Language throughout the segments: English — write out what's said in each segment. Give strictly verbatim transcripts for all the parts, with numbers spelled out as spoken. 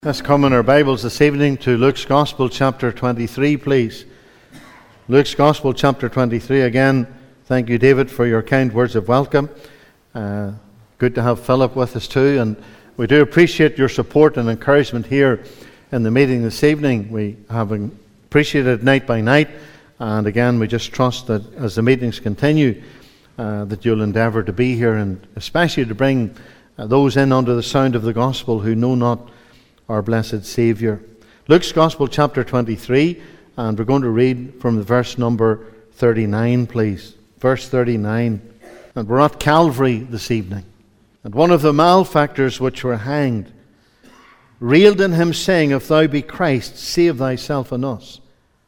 Let's come in our Bibles this evening to Luke's Gospel chapter twenty-three, please. Luke's Gospel chapter twenty-three. Again, thank you, David, for your kind words of welcome. Uh, good to have Philip with us too, and we do appreciate your support and encouragement here in the meeting this evening. We have appreciated it night by night, and again, we just trust that as the meetings continue, uh, that you'll endeavour to be here, and especially to bring uh, those in under the sound of the gospel who know not our blessed Saviour. Luke's Gospel chapter twenty-three, and we're going to read from the verse number thirty-nine, please. Verse thirty-nine. And we're at Calvary this evening. And one of the malefactors which were hanged railed in him, saying, If thou be Christ, save thyself and us.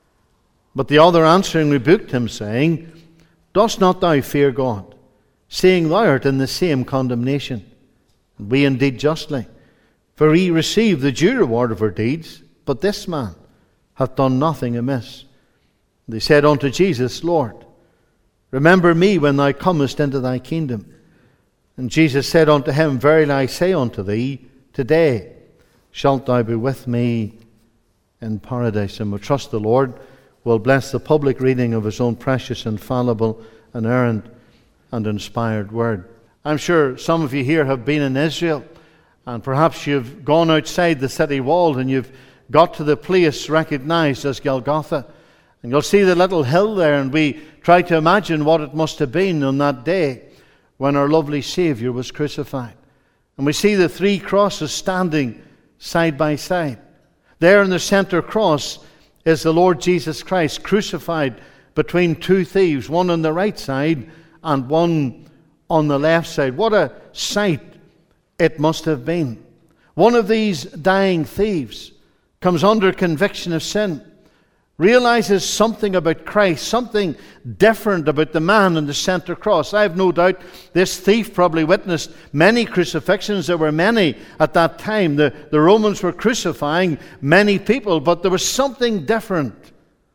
But the other answering rebuked him, saying, Dost not thou fear God, seeing thou art in the same condemnation? And we indeed justly. For he received the due reward of our deeds, but this man hath done nothing amiss. They said unto Jesus, Lord, remember me when thou comest into thy kingdom. And Jesus said unto him, Verily I say unto thee, today shalt thou be with me in paradise. And we trust the Lord will bless the public reading of his own precious, infallible, inerrant, and inspired word. I'm sure some of you here have been in Israel, and perhaps you've gone outside the city wall and you've got to the place recognized as Golgotha. And you'll see the little hill there, and we try to imagine what it must have been on that day when our lovely Saviour was crucified. And we see the three crosses standing side by side. There in the center cross is the Lord Jesus Christ crucified between two thieves, one on the right side and one on the left side. What a sight it must have been. One of these dying thieves comes under conviction of sin, realizes something about Christ, something different about the man on the center cross. I have no doubt this thief probably witnessed many crucifixions. There were many at that time. The, the Romans were crucifying many people, but there was something different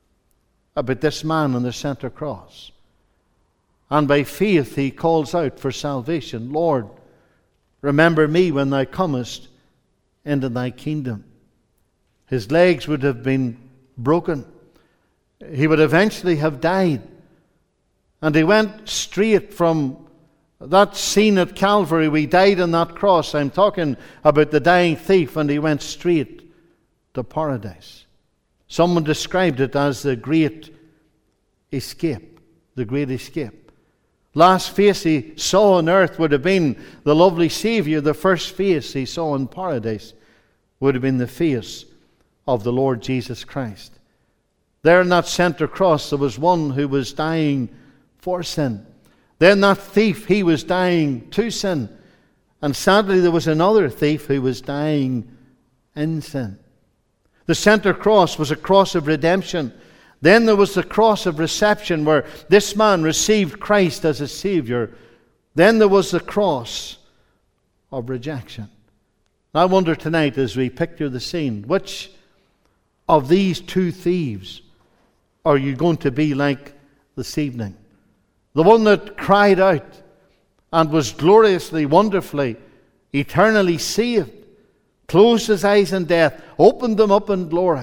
about this man on the center cross. And by faith he calls out for salvation. Lord, remember me when thou comest into thy kingdom. His legs would have been broken. He would eventually have died. And he went straight from that scene at Calvary. We died on that cross. I'm talking about the dying thief, and he went straight to paradise. Someone described it as the great escape. The great escape. Last face he saw on earth would have been the lovely Saviour. The first face he saw in paradise would have been the face of the Lord Jesus Christ. There in that center cross there was one who was dying for sin. Then that thief, he was dying to sin. And sadly there was another thief who was dying in sin. The center cross was a cross of redemption. Then there was the cross of reception, where this man received Christ as his Saviour. Then there was the cross of rejection. I wonder tonight, as we picture the scene, which of these two thieves are you going to be like this evening? The one that cried out and was gloriously, wonderfully, eternally saved, closed his eyes in death, opened them up in glory?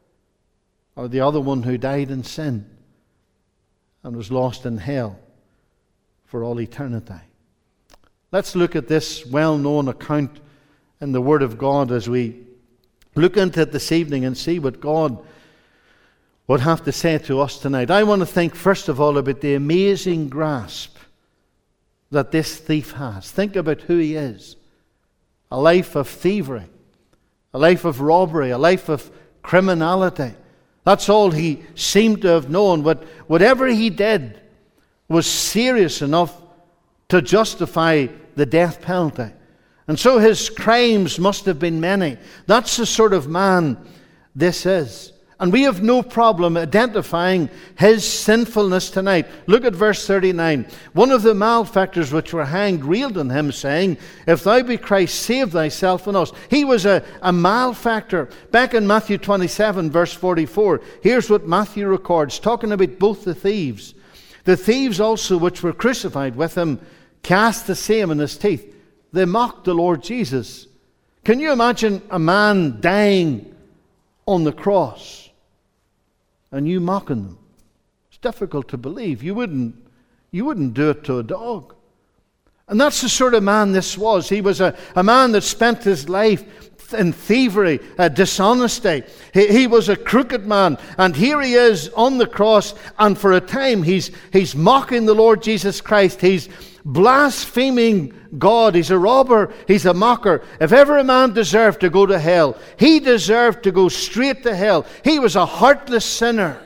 Or the other one who died in sin and was lost in hell for all eternity? Let's look at this well-known account in the Word of God as we look into it this evening and see what God would have to say to us tonight. I want to think first of all about the amazing grasp that this thief has. Think about who he is. A life of thievery, a life of robbery, a life of criminality. That's all he seemed to have known. But whatever he did was serious enough to justify the death penalty. And so his crimes must have been many. That's the sort of man this is. And we have no problem identifying his sinfulness tonight. Look at verse thirty-nine. One of the malefactors which were hanged railed on him, saying, If thou be Christ, save thyself and us. He was a, a malefactor. Back in Matthew twenty-seven, verse forty-four, here's what Matthew records, talking about both the thieves. The thieves also which were crucified with him cast the same in his teeth. They mocked the Lord Jesus. Can you imagine a man dying on the cross and you mocking them? It's difficult to believe. You wouldn't, you wouldn't do it to a dog. And that's the sort of man this was. He was a, a man that spent his life in thievery, uh, dishonesty. He, he was a crooked man. And here he is on the cross, and for a time he's, he's mocking the Lord Jesus Christ. He's blaspheming God. He's a robber. He's a mocker. If ever a man deserved to go to hell, he deserved to go straight to hell. He was a heartless sinner.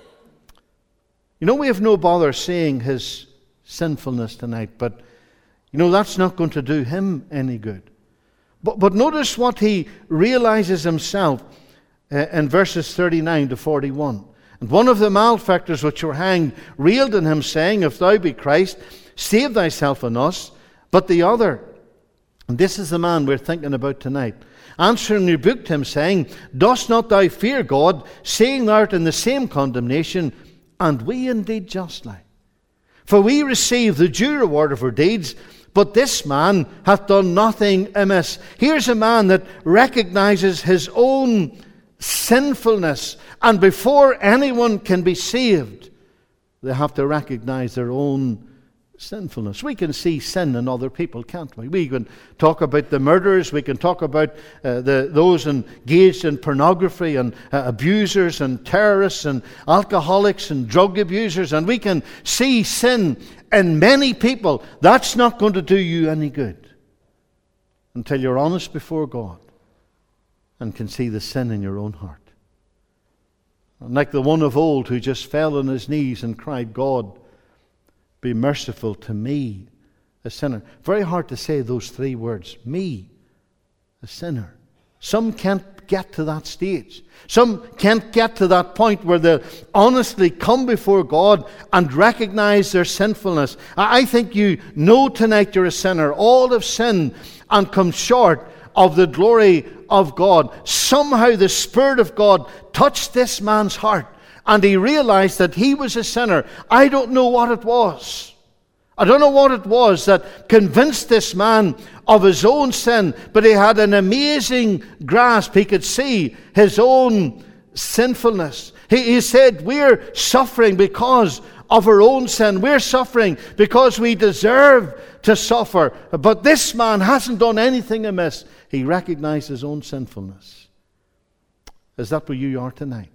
You know, we have no bother saying his sinfulness tonight, but you know, that's not going to do him any good. But, but notice what he realizes himself uh, in verses thirty-nine to forty-one. And one of the malefactors which were hanged railed on him, saying, If thou be Christ, save thyself and us. But the other, and this is the man we're thinking about tonight, answering rebuked him, saying, Dost not thou fear God, seeing thou art in the same condemnation, and we indeed justly? For we receive the due reward of our deeds, but this man hath done nothing amiss. Here's a man that recognizes his own sinfulness, and before anyone can be saved, they have to recognize their own sinfulness. We can see sin in other people, can't we? We can talk about the murderers, we can talk about uh, the those engaged in pornography, and uh, abusers and terrorists and alcoholics and drug abusers, and we can see sin in many people. That's not going to do you any good until you're honest before God and can see the sin in your own heart. And like the one of old who just fell on his knees and cried, God, be merciful to me, a sinner. Very hard to say those three words. Me, a sinner. Some can't get to that stage. Some can't get to that point where they honestly come before God and recognize their sinfulness. I think you know tonight you're a sinner. All have sinned and come short of the glory of God. Somehow the Spirit of God touched this man's heart, and he realized that he was a sinner. I don't know what it was. I don't know what it was that convinced this man of his own sin, but he had an amazing grasp. He could see his own sinfulness. He, he said, we're suffering because of our own sin. We're suffering because we deserve to suffer. But this man hasn't done anything amiss. He recognized his own sinfulness. Is that where you are tonight?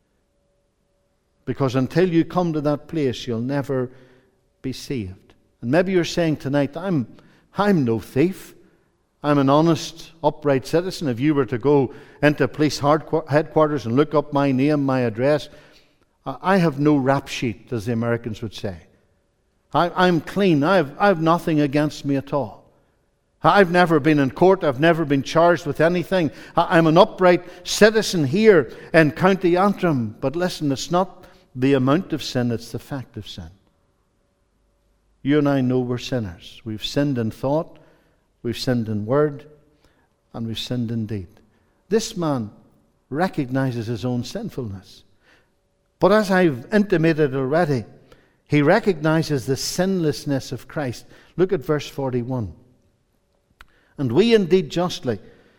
Because until you come to that place, you'll never be saved. And maybe you're saying tonight, I'm, I'm no thief. I'm an honest, upright citizen. If you were to go into police headquarters and look up my name, my address, I have no rap sheet, as the Americans would say. I, I'm clean. I have, I have nothing against me at all. I've never been in court. I've never been charged with anything. I'm an upright citizen here in County Antrim. But listen, it's not the amount of sin, it's the fact of sin. You and I know we're sinners. We've sinned in thought, we've sinned in word, and we've sinned in deed. This man recognizes his own sinfulness. But as I've intimated already, he recognizes the sinlessness of Christ. Look at verse forty-one. And we indeed justly,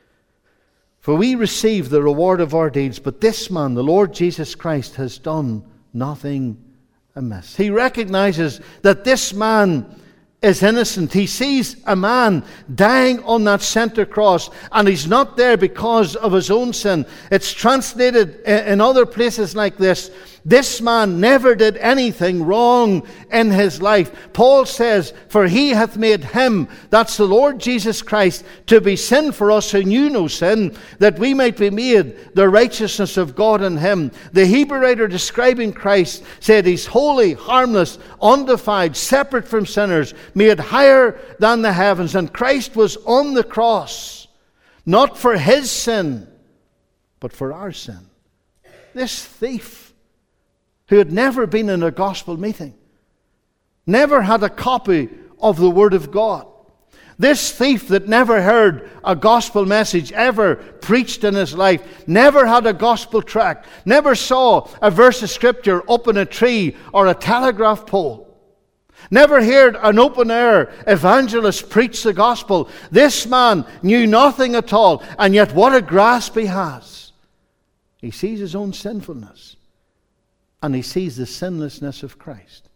for we receive the reward of our deeds, but this man, the Lord Jesus Christ, has done nothing amiss. He recognizes that this man is innocent. He sees a man dying on that center cross, and he's not there because of his own sin. It's translated in other places like this: this man never did anything wrong in his life. Paul says, for he hath made him, that's the Lord Jesus Christ, to be sin for us who knew no sin, that we might be made the righteousness of God in him. The Hebrew writer describing Christ said he's holy, harmless, undefiled, separate from sinners, made higher than the heavens. And Christ was on the cross, not for his sin, but for our sin. This thief, who had never been in a gospel meeting, never had a copy of the Word of God. This thief that never heard a gospel message ever preached in his life, never had a gospel tract, never saw a verse of Scripture up in a tree or a telegraph pole. Never heard an open-air evangelist preach the gospel. This man knew nothing at all, and yet what a grasp he has. He sees his own sinfulness, and he sees the sinlessness of Christ.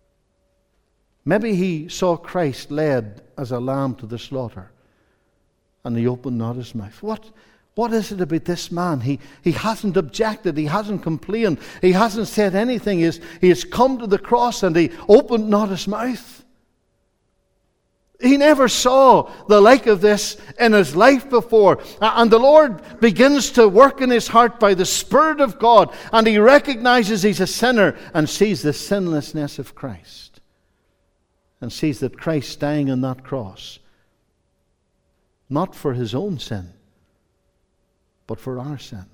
Maybe he saw Christ led as a lamb to the slaughter, and he opened not his mouth. What, what is it about this man? He, he hasn't objected. He hasn't complained. He hasn't said anything. He has, he has come to the cross and he opened not his mouth. He never saw the like of this in his life before. And the Lord begins to work in his heart by the Spirit of God, and he recognizes he's a sinner and sees the sinlessness of Christ, and sees that Christ dying on that cross, not for his own sin, but for our sin.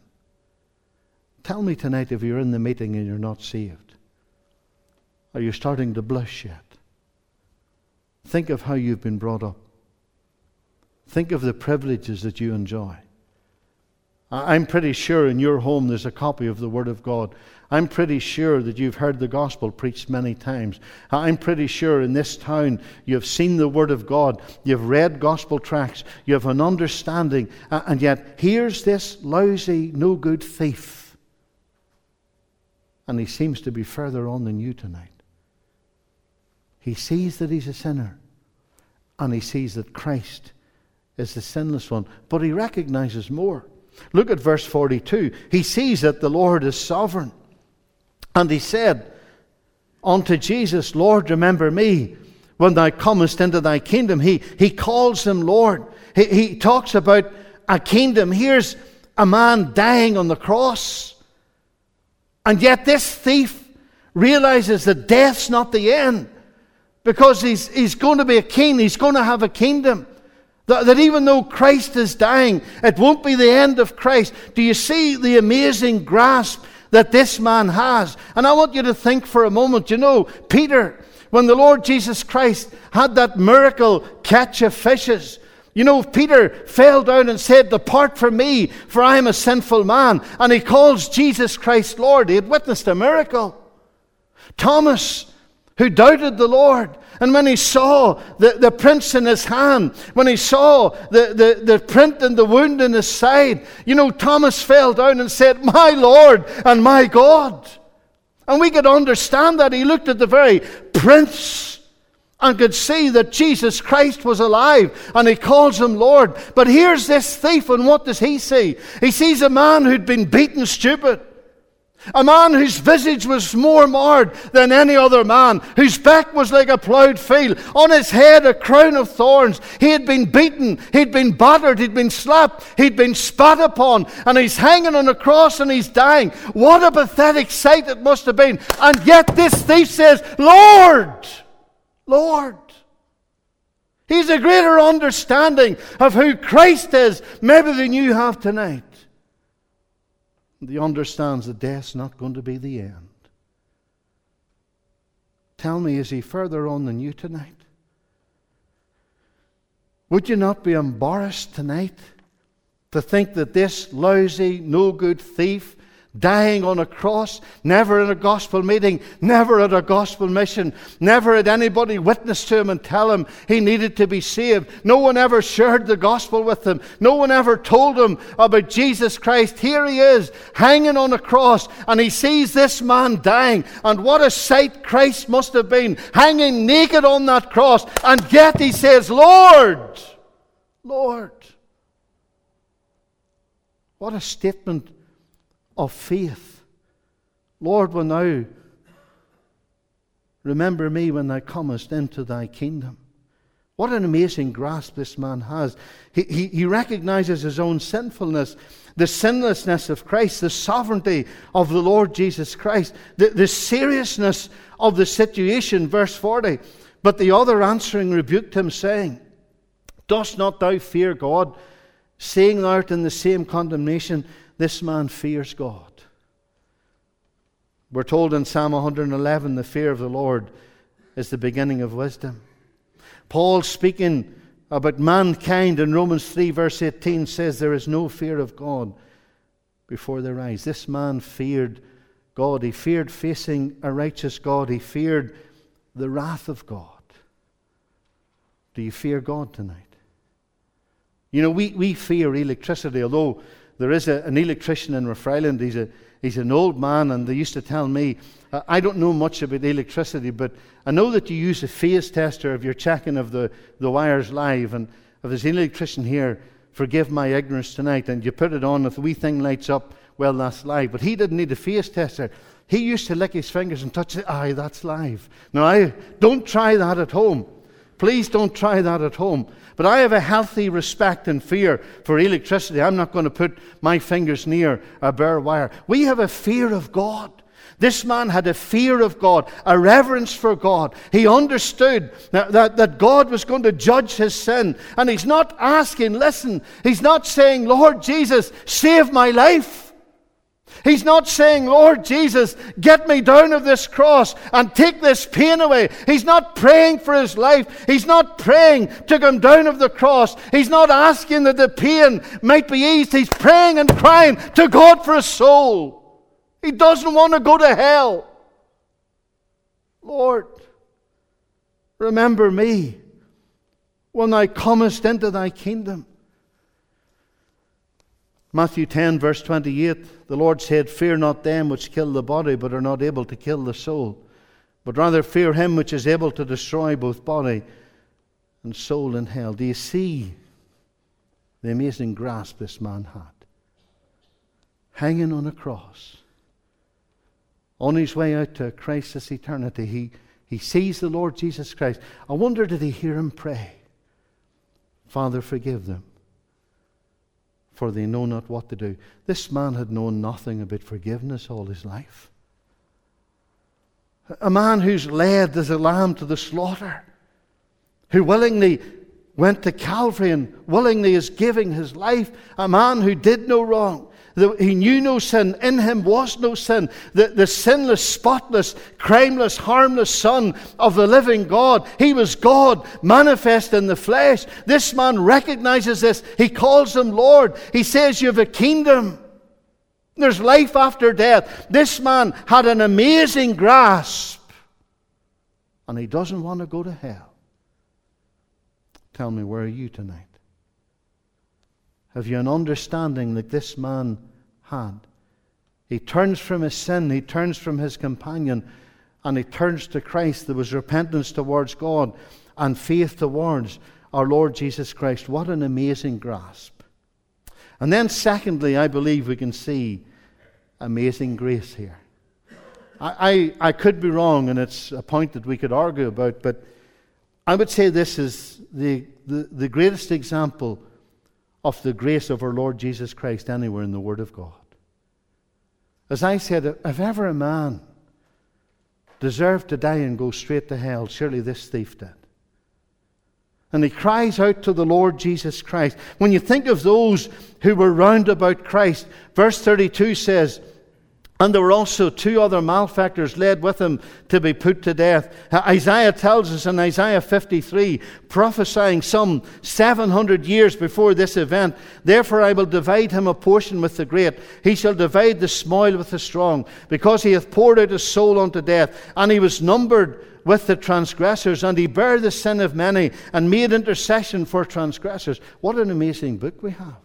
Tell me tonight, if you're in the meeting and you're not saved, are you starting to blush yet? Think of how you've been brought up. Think of the privileges that you enjoy. I'm pretty sure in your home there's a copy of the Word of God. I'm pretty sure that you've heard the gospel preached many times. I'm pretty sure in this town you've seen the Word of God. You've read gospel tracts. You have an understanding. And yet here's this lousy, no good thief. And he seems to be further on than you tonight. He sees that he's a sinner. And he sees that Christ is the sinless one. But he recognizes more. Look at verse forty-two. He sees that the Lord is sovereign. And he said unto Jesus, Lord, remember me when thou comest into thy kingdom. He, he calls him Lord. He, he talks about a kingdom. Here's a man dying on the cross. And yet this thief realizes that death's not the end. Because he's, he's going to be a king. He's going to have a kingdom. That, that even though Christ is dying, it won't be the end of Christ. Do you see the amazing grasp that this man has? And I want you to think for a moment. You know, Peter, when the Lord Jesus Christ had that miracle catch of fishes, you know, Peter fell down and said, depart from me, for I am a sinful man. And he calls Jesus Christ Lord. He had witnessed a miracle. Thomas, who doubted the Lord, and when he saw the, the prints in his hand, when he saw the, the, the print and the wound in his side, you know, Thomas fell down and said, my Lord and my God. And we could understand that. He looked at the very prints and could see that Jesus Christ was alive, and he calls him Lord. But here's this thief, and what does he see? He sees a man who'd been beaten stupid. A man whose visage was more marred than any other man, whose back was like a ploughed field, on his head a crown of thorns. He had been beaten, he'd been battered, he'd been slapped, he'd been spat upon, and he's hanging on a cross and he's dying. What a pathetic sight it must have been. And yet this thief says, Lord, Lord. He's a greater understanding of who Christ is maybe than you have tonight. He understands that death's not going to be the end. Tell me, is he further on than you tonight? Would you not be embarrassed tonight to think that this lousy, no-good thief dying on a cross, never in a gospel meeting, never at a gospel mission, never had anybody witness to him and tell him he needed to be saved. No one ever shared the gospel with him. No one ever told him about Jesus Christ. Here he is, hanging on a cross, and he sees this man dying. And what a sight Christ must have been, hanging naked on that cross. And yet he says, Lord, Lord. What a statement of faith. Lord, when thou remember me when thou comest into thy kingdom. What an amazing grasp this man has. He, he, he recognizes his own sinfulness, the sinlessness of Christ, the sovereignty of the Lord Jesus Christ, the, the seriousness of the situation. Verse forty. But the other answering rebuked him, saying, dost not thou fear God, seeing thou art in the same condemnation? This man fears God. We're told in Psalm one eleven, the fear of the Lord is the beginning of wisdom. Paul, speaking about mankind in Romans three verse eighteen, says there is no fear of God before their eyes. This man feared God. He feared facing a righteous God. He feared the wrath of God. Do you fear God tonight? You know, we, we fear electricity, although there is a, an electrician in Rathfriland. He's, a, he's an old man, and they used to tell me, uh, I don't know much about electricity, but I know that you use a phase tester if you're checking if the, the wire's live. And if there's an electrician here, forgive my ignorance tonight, and you put it on, if the wee thing lights up, well, that's live. But he didn't need a phase tester. He used to lick his fingers and touch it. Aye, that's live. Now, I don't try that at home. Please don't try that at home. But I have a healthy respect and fear for electricity. I'm not going to put my fingers near a bare wire. We have a fear of God. This man had a fear of God, a reverence for God. He understood that, that, that God was going to judge his sin. And he's not asking, listen, he's not saying, Lord Jesus, save my life. He's not saying, Lord Jesus, get me down of this cross and take this pain away. He's not praying for his life. He's not praying to come down of the cross. He's not asking that the pain might be eased. He's praying and crying to God for his soul. He doesn't want to go to hell. Lord, remember me when thou comest into thy kingdom. Matthew ten, verse twenty-eight, the Lord said, fear not them which kill the body, but are not able to kill the soul, but rather fear him which is able to destroy both body and soul in hell. Do you see the amazing grasp this man had? Hanging on a cross, on his way out to Christ's eternity, he, he sees the Lord Jesus Christ. I wonder, did he hear him pray? Father, forgive them, for they know not what to do. This man had known nothing about forgiveness all his life. A man who's led as a lamb to the slaughter, who willingly went to Calvary and willingly is giving his life. A man who did no wrong. He knew no sin. In him was no sin. The, the sinless, spotless, crimeless, harmless Son of the living God. He was God manifest in the flesh. This man recognizes this. He calls him Lord. He says, you have a kingdom. There's life after death. This man had an amazing grasp. And he doesn't want to go to hell. Tell me, where are you tonight? Have you an understanding that this man had? He turns from his sin, he turns from his companion, and he turns to Christ. There was repentance towards God and faith towards our Lord Jesus Christ. What an amazing grasp. And then secondly, I believe we can see amazing grace here. I, I, I could be wrong, and it's a point that we could argue about, but I would say this is the, the, the greatest example of the grace of our Lord Jesus Christ anywhere in the Word of God. As I said, if ever a man deserved to die and go straight to hell, surely this thief did. And he cries out to the Lord Jesus Christ. When you think of those who were round about Christ, verse thirty-two says, and there were also two other malefactors led with him to be put to death. Isaiah tells us in Isaiah fifty-three, prophesying some seven hundred years before this event, therefore I will divide him a portion with the great. He shall divide the spoil with the strong, because he hath poured out his soul unto death, and he was numbered with the transgressors, and he bare the sin of many, and made intercession for transgressors. What an amazing book we have.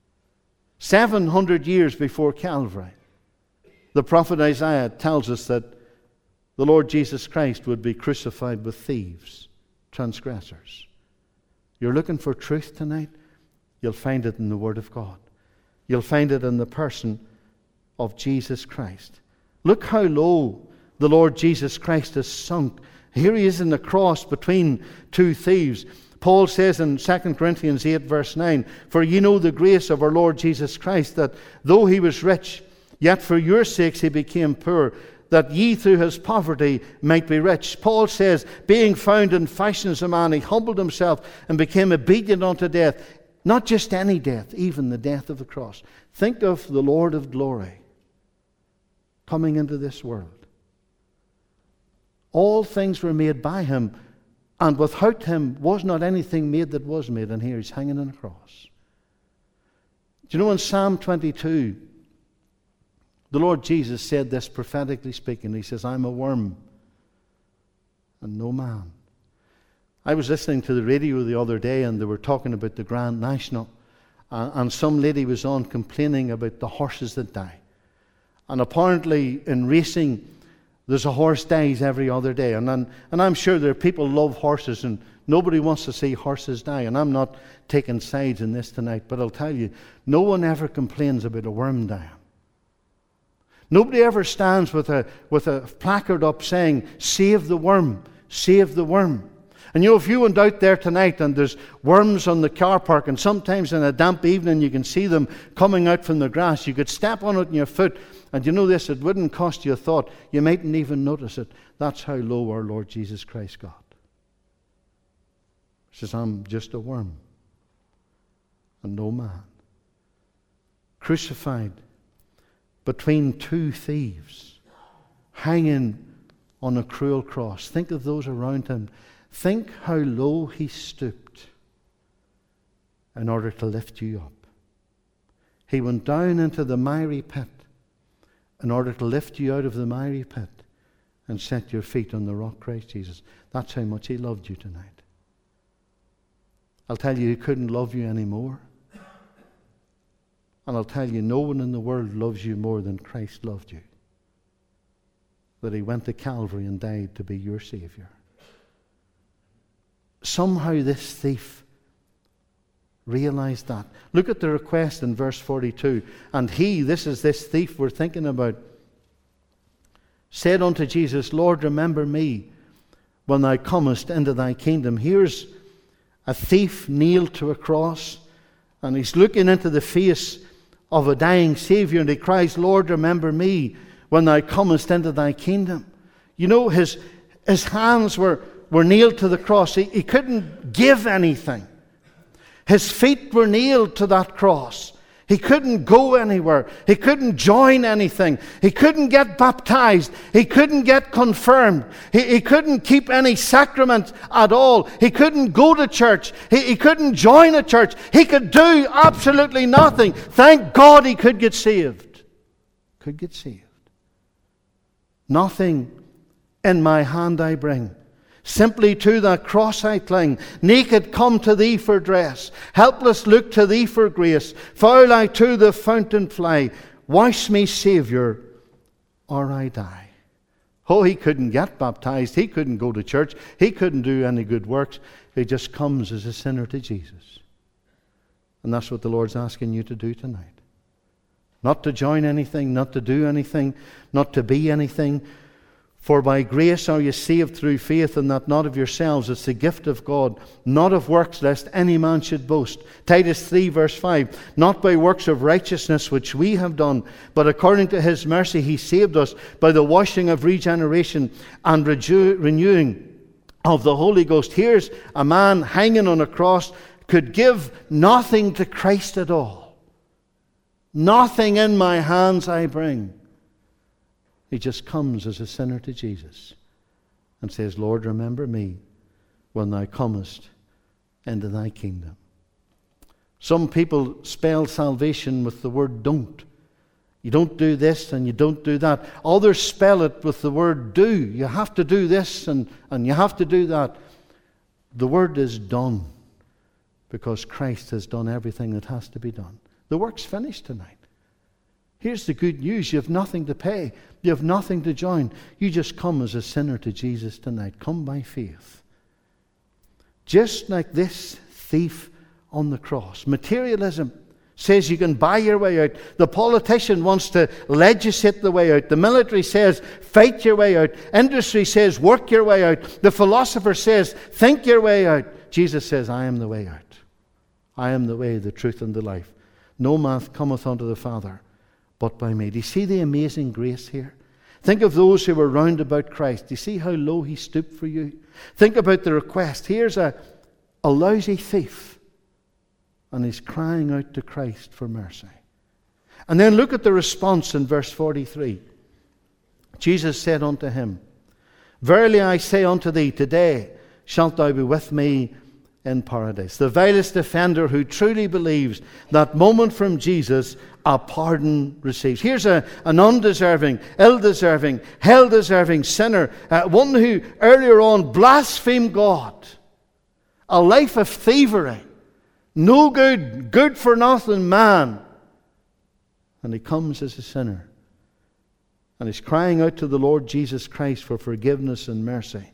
seven hundred years before Calvary. The prophet Isaiah tells us that the Lord Jesus Christ would be crucified with thieves, transgressors. You're looking for truth tonight? You'll find it in the Word of God. You'll find it in the person of Jesus Christ. Look how low the Lord Jesus Christ is sunk. Here he is in the cross between two thieves. Paul says in Second Corinthians eight verse nine, for ye know the grace of our Lord Jesus Christ, that though he was rich, yet for your sakes he became poor, that ye through his poverty might be rich. Paul says, being found in fashion as a man, he humbled himself and became obedient unto death. Not just any death, even the death of the cross. Think of the Lord of glory coming into this world. All things were made by him, and without him was not anything made that was made. And here he's hanging on a cross. Do you know in Psalm twenty-two, the Lord Jesus said this prophetically speaking. He says, I'm a worm and no man. I was listening to the radio the other day, and they were talking about the Grand National, uh, and some lady was on complaining about the horses that die. And apparently in racing, there's a horse dies every other day. And, and, and I'm sure there are people who love horses, and nobody wants to see horses die. And I'm not taking sides in this tonight, but I'll tell you, no one ever complains about a worm dying. Nobody ever stands with a, with a placard up saying, "Save the worm, save the worm." And you know, if you went out there tonight and there's worms on the car park, and sometimes in a damp evening you can see them coming out from the grass, you could step on it in your foot, and you know this, it wouldn't cost you a thought. You mightn't even notice it. That's how low our Lord Jesus Christ got. He says, "I'm just a worm and no man." Crucified between two thieves, hanging on a cruel cross. Think of those around him. Think how low he stooped in order to lift you up. He went down into the miry pit in order to lift you out of the miry pit and set your feet on the rock, Christ Jesus. That's how much he loved you tonight. I'll tell you, he couldn't love you anymore. And I'll tell you, no one in the world loves you more than Christ loved you. That he went to Calvary and died to be your Savior. Somehow this thief realized that. Look at the request in verse forty-two. "And he," this is this thief we're thinking about, "said unto Jesus, Lord, remember me when thou comest into thy kingdom." Here's a thief nailed to a cross, and he's looking into the face of a dying Savior, and he cries, "Lord, remember me when thou comest into thy kingdom." You know, his, his hands were were nailed to the cross. He, he couldn't give anything. His feet were nailed to that cross. He couldn't go anywhere. He couldn't join anything. He couldn't get baptized. He couldn't get confirmed. He, he couldn't keep any sacrament at all. He couldn't go to church. He, he couldn't join a church. He could do absolutely nothing. Thank God he could get saved. Could get saved. "Nothing in my hand I bring. Simply to the cross I cling. Naked come to thee for dress. Helpless look to thee for grace. Foul I to the fountain fly. Wash me, Saviour, or I die." Oh, he couldn't get baptized. He couldn't go to church. He couldn't do any good works. He just comes as a sinner to Jesus. And that's what the Lord's asking you to do tonight. Not to join anything, not to do anything, not to be anything. "For by grace are you saved through faith, and that not of yourselves. It's the gift of God, not of works, lest any man should boast." Titus three verse five. "Not by works of righteousness which we have done, but according to his mercy he saved us by the washing of regeneration and renew- renewing of the Holy Ghost." Here's a man hanging on a cross, could give nothing to Christ at all. "Nothing in my hands I bring." He just comes as a sinner to Jesus and says, "Lord, remember me when thou comest into thy kingdom." Some people spell salvation with the word "don't." You don't do this and you don't do that. Others spell it with the word "do." You have to do this and, and you have to do that. The word is "done," because Christ has done everything that has to be done. The work's finished tonight. Here's the good news. You have nothing to pay. You have nothing to join. You just come as a sinner to Jesus tonight. Come by faith. Just like this thief on the cross. Materialism says you can buy your way out. The politician wants to legislate the way out. The military says fight your way out. Industry says work your way out. The philosopher says think your way out. Jesus says, "I am the way out. I am the way, the truth, and the life. No man cometh unto the Father but by me." Do you see the amazing grace here? Think of those who were round about Christ. Do you see how low he stooped for you? Think about the request. Here's a, a lousy thief, and he's crying out to Christ for mercy. And then look at the response in verse forty-three. Jesus said unto him, "Verily I say unto thee, today shalt thou be with me in paradise. The vilest offender who truly believes that moment from Jesus, a pardon receives. Here's a, an undeserving, ill-deserving, hell-deserving sinner, uh, one who earlier on blasphemed God, a life of thievery, no good, good-for-nothing man. And he comes as a sinner. And he's crying out to the Lord Jesus Christ for forgiveness and mercy.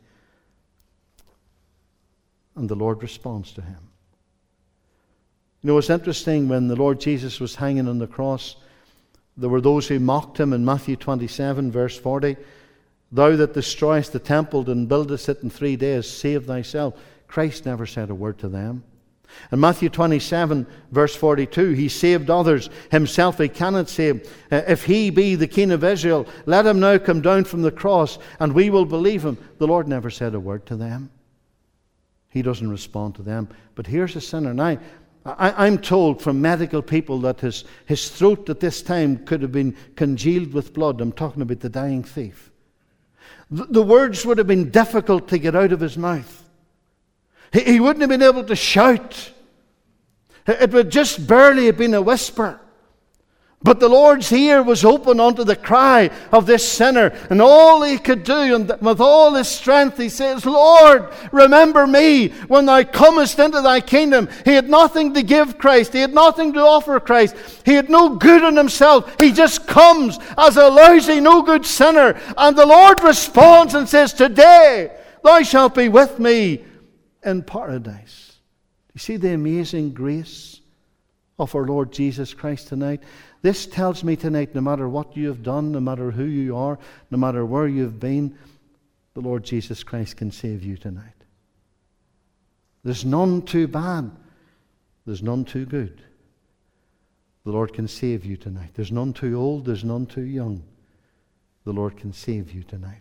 And the Lord responds to him. You know, it's interesting, when the Lord Jesus was hanging on the cross, there were those who mocked him in Matthew twenty-seven, verse forty. Thou that destroyest the temple and buildest it in three days, save thyself. Christ never said a word to them. In Matthew twenty-seven, verse forty-two, he saved others. Himself he cannot save. Uh, if he be the King of Israel, let him now come down from the cross, and we will believe him. The Lord never said a word to them. He doesn't respond to them. But here's a sinner. Now, I, I'm told from medical people that his, his throat at this time could have been congealed with blood. I'm talking about the dying thief. The, the words would have been difficult to get out of his mouth. He, he wouldn't have been able to shout. It would just barely have been a whisper. But the Lord's ear was open unto the cry of this sinner, and all he could do, and with all his strength, he says, Lord, remember me when thou comest into thy kingdom. He had nothing to give Christ. He had nothing to offer Christ. He had no good in himself. He just comes as a lousy, no good sinner. And the Lord responds and says, today thou shalt be with me in paradise. You see the amazing grace of our Lord Jesus Christ tonight? This tells me tonight, no matter what you have done, no matter who you are, no matter where you've been, the Lord Jesus Christ can save you tonight. There's none too bad. There's none too good. The Lord can save you tonight. There's none too old. There's none too young. The Lord can save you tonight.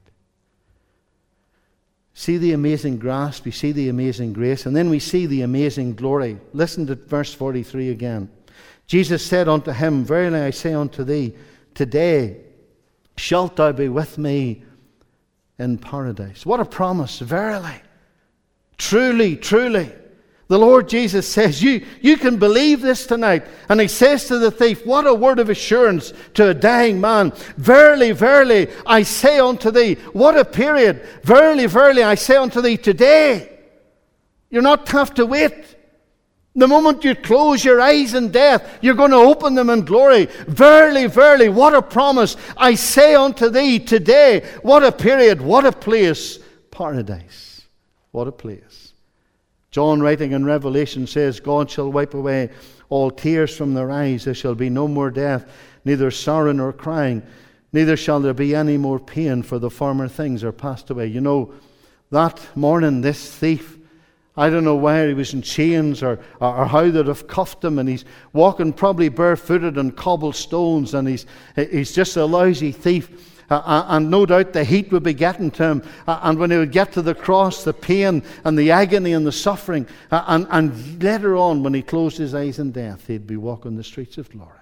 See the amazing grasp. We see the amazing grace. And then we see the amazing glory. Listen to verse forty-three again. Jesus said unto him, verily I say unto thee, today shalt thou be with me in paradise. What a promise, verily. Truly, truly. The Lord Jesus says, you, you can believe this tonight. And he says to the thief, what a word of assurance to a dying man. Verily, verily, I say unto thee. What a period. Verily, verily, I say unto thee, today. You're not have to wait. The moment you close your eyes in death, you're going to open them in glory. Verily, verily, what a promise. I say unto thee today, what a period, what a place. Paradise. What a place. John, writing in Revelation, says, God shall wipe away all tears from their eyes. There shall be no more death, neither sorrow nor crying. Neither shall there be any more pain, for the former things are passed away. You know, that morning, this thief, I don't know where he was in chains or, or, or how they'd have cuffed him, and he's walking probably barefooted on cobblestones, and he's, he's just a lousy thief. Uh, and no doubt the heat would be getting to him. Uh, and when he would get to the cross, the pain and the agony and the suffering. Uh, and, and later on, when he closed his eyes in death, he'd be walking the streets of glory.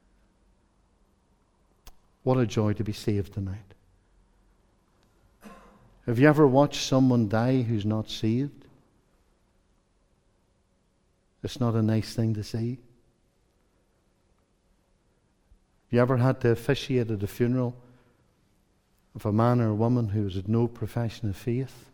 What a joy to be saved tonight. Have you ever watched someone die who's not saved? It's not a nice thing to see. Have you ever had to officiate at a funeral of a man or a woman who has had no profession of faith?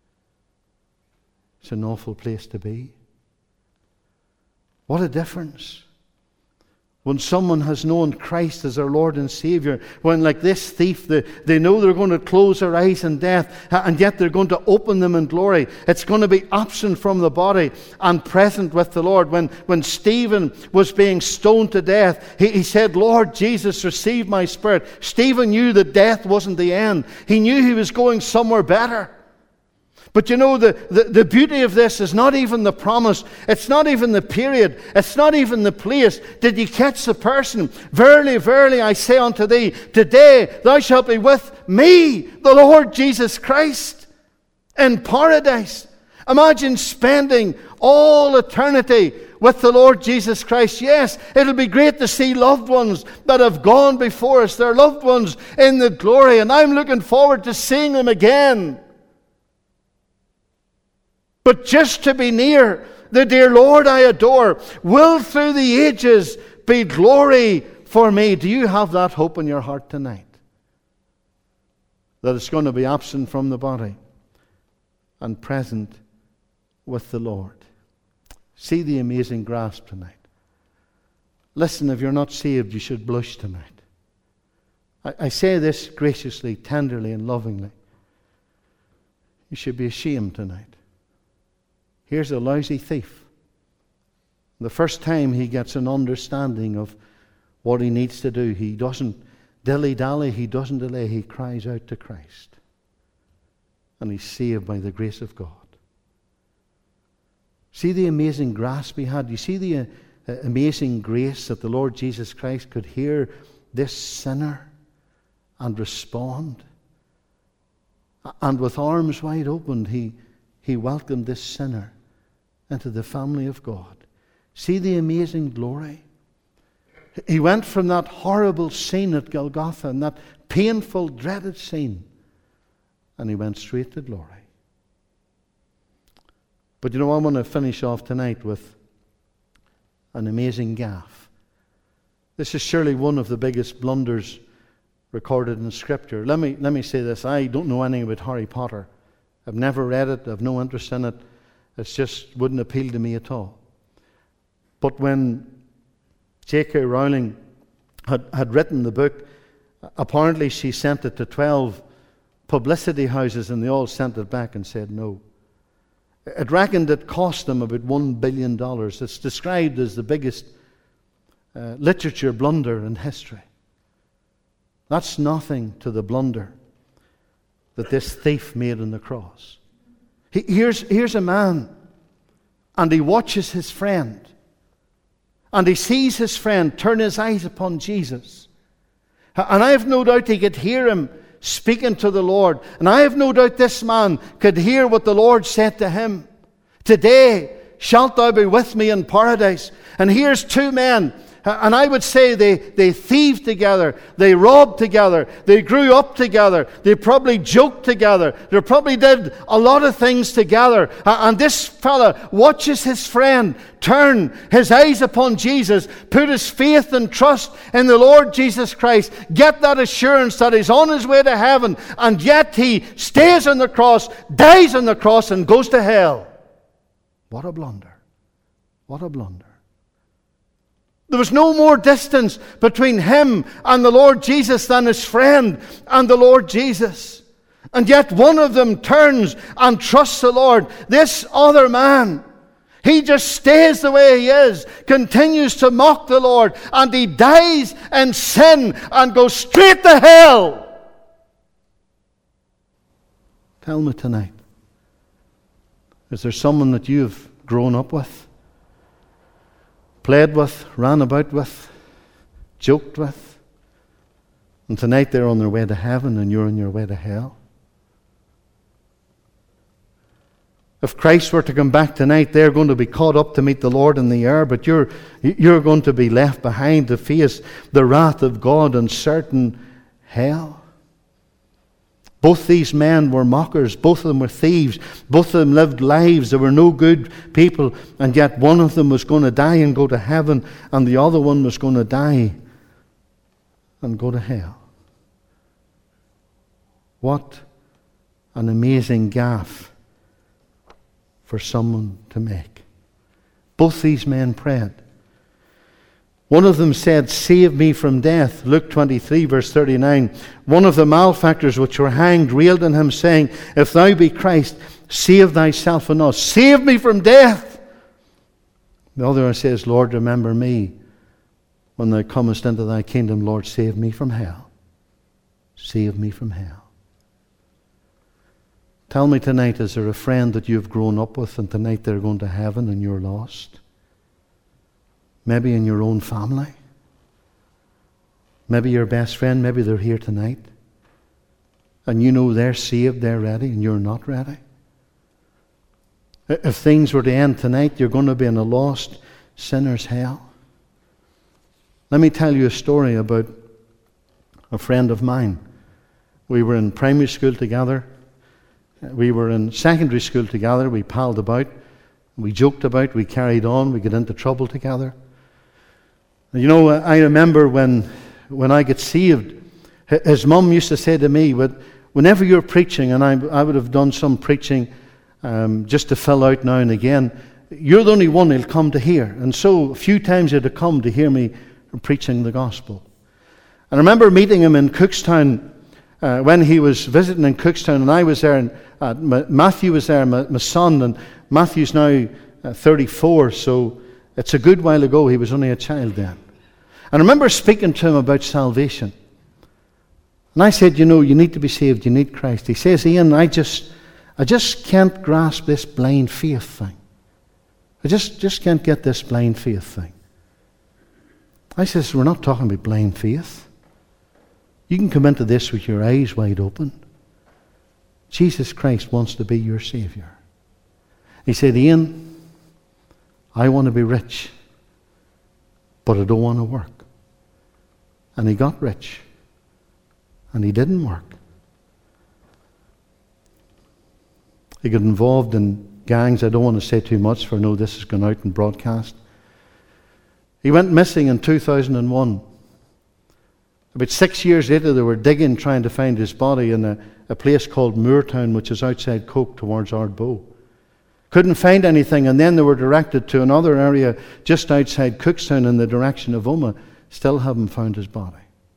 It's an awful place to be. What a difference. When someone has known Christ as their Lord and Savior, when like this thief, they, they know they're going to close their eyes in death, and yet they're going to open them in glory. It's going to be absent from the body and present with the Lord. When, when Stephen was being stoned to death, he, he said, Lord Jesus, receive my spirit. Stephen knew that death wasn't the end. He knew he was going somewhere better. But you know, the, the, the beauty of this is not even the promise. It's not even the period. It's not even the place. Did you catch the person? Verily, verily, I say unto thee, today thou shalt be with me, the Lord Jesus Christ, in paradise. Imagine spending all eternity with the Lord Jesus Christ. Yes, it'll be great to see loved ones that have gone before us, their loved ones in the glory, and I'm looking forward to seeing them again. but just to be near the dear Lord I adore will through the ages be glory for me. Do you have that hope in your heart tonight? That it's going to be absent from the body and present with the Lord. See the amazing grasp tonight. Listen, if you're not saved, you should blush tonight. I, I say this graciously, tenderly, and lovingly. You should be ashamed tonight. Here's a lousy thief. The first time he gets an understanding of what he needs to do, he doesn't dilly-dally, he doesn't delay, he cries out to Christ. And he's saved by the grace of God. See the amazing grasp he had? You see the uh, amazing grace that the Lord Jesus Christ could hear this sinner and respond. And with arms wide open, he, he welcomed this sinner into the family of God. See the amazing glory? He went from that horrible scene at Golgotha, and that painful, dreaded scene, and he went straight to glory. But you know, I want to finish off tonight with an amazing gaffe. This is surely one of the biggest blunders recorded in Scripture. Let me, let me say this. I don't know anything about Harry Potter. I've never read it. I've no interest in it. It just wouldn't appeal to me at all. But when J K Rowling had, had written the book, apparently she sent it to twelve publicity houses, and they all sent it back and said no. It reckoned it cost them about one billion dollars. It's described as the biggest uh, literature blunder in history. That's nothing to the blunder that this thief made on the cross. He, here's, here's a man, and he watches his friend, and he sees his friend turn his eyes upon Jesus. And I have no doubt he could hear him speaking to the Lord. And I have no doubt this man could hear what the Lord said to him. Today shalt thou be with me in paradise. And here's two men. And I would say they, they thieved together. They robbed together. They grew up together. They probably joked together. They probably did a lot of things together. And this fella watches his friend turn his eyes upon Jesus, put his faith and trust in the Lord Jesus Christ, get that assurance that he's on his way to heaven, and yet he stays on the cross, dies on the cross, and goes to hell. What a blunder. What a blunder. There was no more distance between him and the Lord Jesus than his friend and the Lord Jesus. And yet one of them turns and trusts the Lord. This other man, he just stays the way he is, continues to mock the Lord, and he dies in sin and goes straight to hell. Tell me tonight, is there someone that you've grown up with, played with, ran about with, joked with, and tonight they're on their way to heaven and you're on your way to hell? If Christ were to come back tonight, they're going to be caught up to meet the Lord in the air, but you're, you're going to be left behind to face the wrath of God and certain hell. Both these men were mockers. Both of them were thieves. Both of them lived lives. They were no good people. And yet one of them was going to die and go to heaven, and the other one was going to die and go to hell. What an amazing gaffe for someone to make. Both these men prayed. One of them said, "Save me from death." Luke twenty-three, verse thirty-nine. One of the malefactors which were hanged railed on him, saying, "If thou be Christ, save thyself and us. Save me from death." The other one says, "Lord, remember me when thou comest into thy kingdom. Lord, save me from hell. Save me from hell." Tell me tonight, is there a friend that you've grown up with and tonight they're going to heaven and you're lost? Maybe in your own family. Maybe your best friend, maybe they're here tonight. And you know they're saved, they're ready, and you're not ready. If things were to end tonight, you're going to be in a lost sinner's hell. Let me tell you a story about a friend of mine. We were in primary school together. We were in secondary school together. We palled about. We joked about. We carried on. We got into trouble together. You know, I remember when when I got saved, his mum used to say to me, whenever you're preaching, and I, I would have done some preaching um, just to fill out now and again, you're the only one he'll come to hear. And so a few times he'd have come to hear me preaching the gospel. And I remember meeting him in Cookstown uh, when he was visiting in Cookstown, and I was there, and uh, Matthew was there, my, my son, and Matthew's now uh, thirty-four, so it's a good while ago. He was only a child then. And I remember speaking to him about salvation. And I said, you know, you need to be saved, you need Christ. He says, Ian, I just I just can't grasp this blind faith thing. I just, just can't get this blind faith thing. I says, we're not talking about blind faith. You can come into this with your eyes wide open. Jesus Christ wants to be your Savior. He said, Ian, I want to be rich, but I don't want to work. And he got rich, and he didn't work. He got involved in gangs. I don't want to say too much, for I know this has gone out and broadcast. He went missing in two thousand one. About six years later, they were digging, trying to find his body in a, a place called Moortown, which is outside Coke towards Ardbow. Couldn't find anything, and then they were directed to another area just outside Cookstown in the direction of Omagh. Still haven't found his body.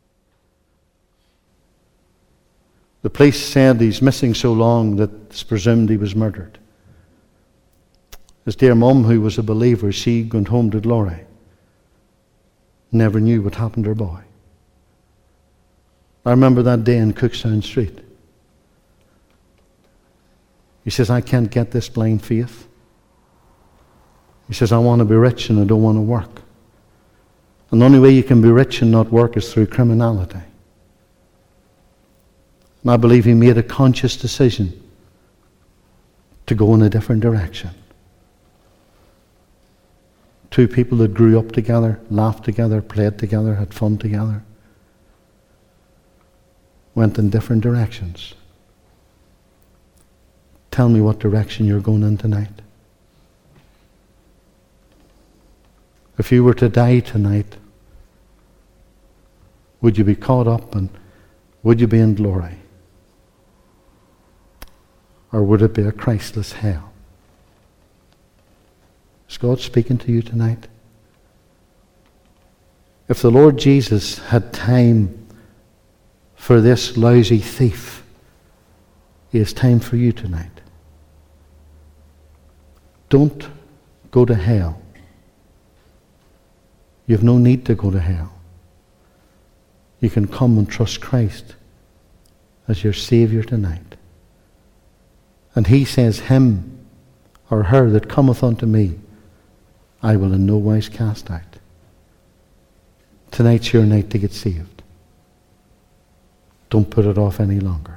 The police said he's missing so long that it's presumed he was murdered. His dear mum, who was a believer, she went home to glory. Never knew what happened to her boy. I remember that day in Cookstown Street. He says, I can't get this blind faith. He says, I want to be rich and I don't want to work. And the only way you can be rich and not work is through criminality. And I believe he made a conscious decision to go in a different direction. Two people that grew up together, laughed together, played together, had fun together, went in different directions. Tell me what direction you're going in tonight. If you were to die tonight, would you be caught up and would you be in glory? Or would it be a Christless hell? Is God speaking to you tonight? If the Lord Jesus had time for this lousy thief, he has time for you tonight. Don't go to hell. You have no need to go to hell. You can come and trust Christ as your Savior tonight. And he says, him or her that cometh unto me, I will in no wise cast out. Tonight's your night to get saved. Don't put it off any longer.